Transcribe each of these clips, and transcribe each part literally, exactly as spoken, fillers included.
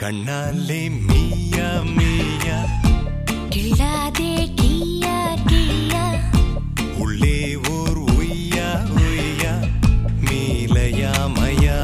கண்ணாலே மீயா மீயா கிள்ளாதே கியா கியா உள்ளே ஓர் உய்யா உய்யா மீலையா மயா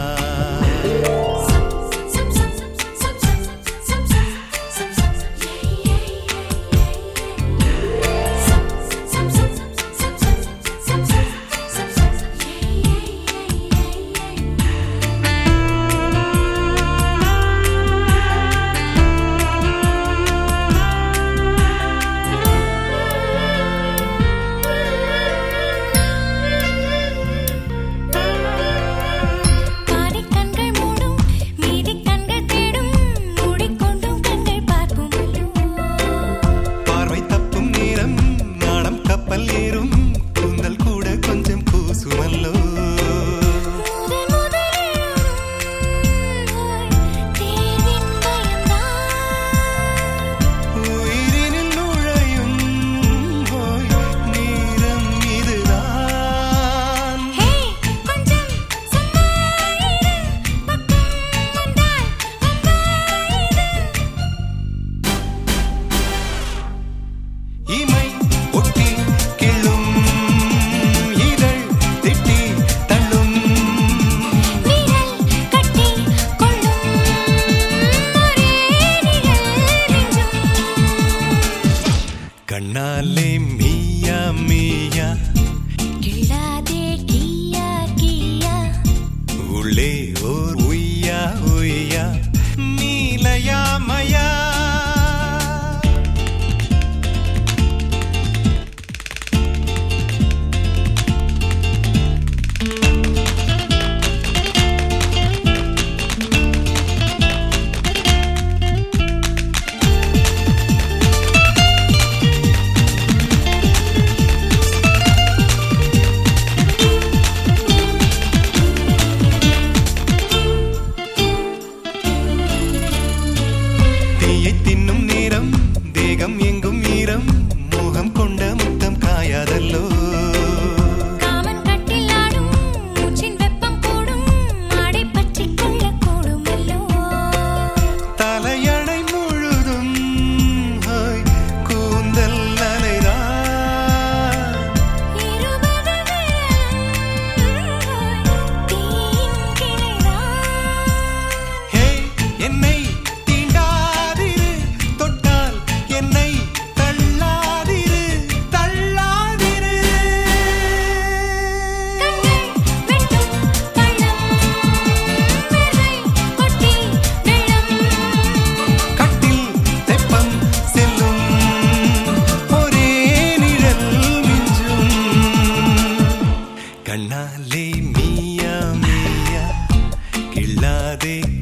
கண்ணாலே மீயா மீயா கிள்ளாதே கியா கியா உள்ளே ஓர் உய்யா உய்யா மீலையா மயா தின்னும் நேரம் தேகம் எங்கும் ஈரம் மோகம் கொண்ட முத்தம் காயாதல்லோ காமன் கட்டில் ஆடும் மூச்சின் வெப்பம் கூடும் ஆடை பற்றி கொள்ள கூடுமல்லோ தலையணை முழுதும் கூந்தல் அலைதான் இருபது தீயின் கிளைதான் ஹே என்னை கண்ணாலே மீயா மீயா கிள்ளாதே